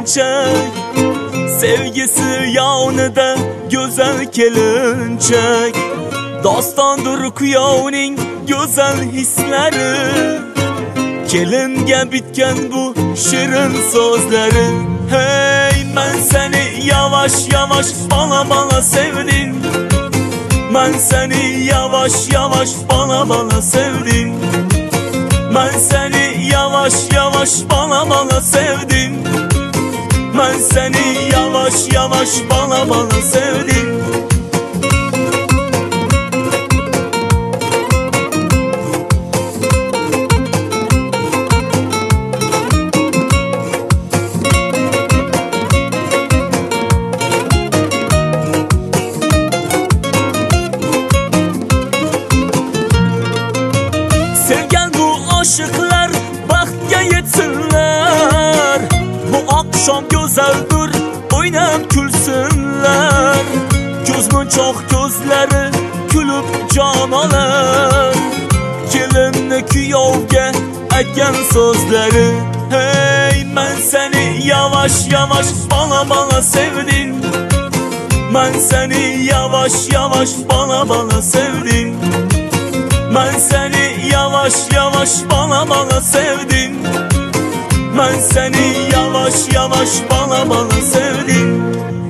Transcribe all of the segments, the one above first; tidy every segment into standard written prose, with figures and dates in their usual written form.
kelinçek, sevgisi yanında güzel kelinçek. Dostondur kuyovning güzel hisleri, kelinge bitken bu şirin sözleri. Hey, ben seni yavaş yavaş bana bana sevdim. Ben seni yavaş yavaş bana bana sevdim. Ben seni yavaş yavaş bana bana sevdim. Ben seni yavaş yavaş bana bana sevdim. Sevgen bu aşıklar bahtga yetsinler. Bu akşam güzeldir, oynab kulsinlar. Gözümün çok gözleri kulüp can alar. Kelinni kuyovga aytgan sözleri. Hey, ben seni yavaş yavaş bana bana sevdim. Ben seni yavaş yavaş bana bana sevdim. Ben seni yavaş yavaş bana bana sevdim. Ben seni yavaş yavaş bana bana sevdim.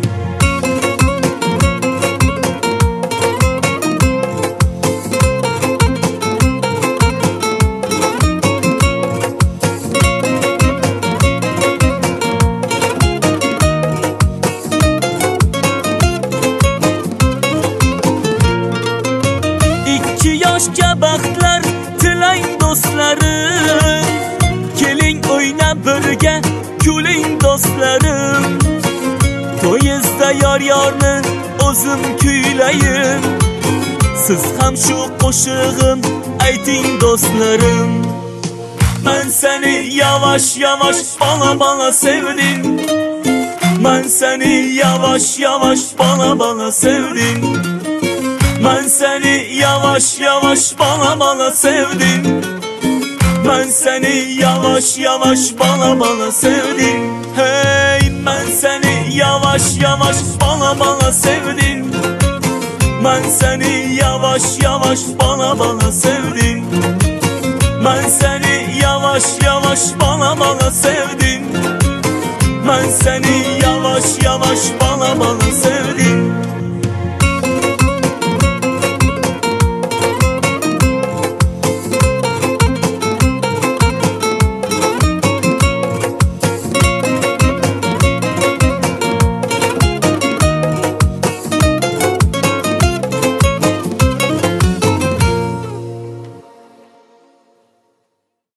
İki yaşga baxtlar tilang do'stlarim. Keling o'ynab birga kuling do'stlarim. To'yizda yor-yorni o'zim kuylayin. Siz ham shu qo'shig'im ayting do'stlarim. Ben seni yavaş yavaş bana bana sevdim. Ben seni yavaş yavaş bana bana sevdim. Ben seni yavaş yavaş bana bana sevdim. Ben seni yavaş yavaş bana bana sevdim. Hey, ben seni yavaş yavaş bana bana sevdim. Ben seni yavaş yavaş bana bana sevdim. Ben seni yavaş yavaş bana bana sevdim. Ben seni yavaş yavaş bana bana sevdim.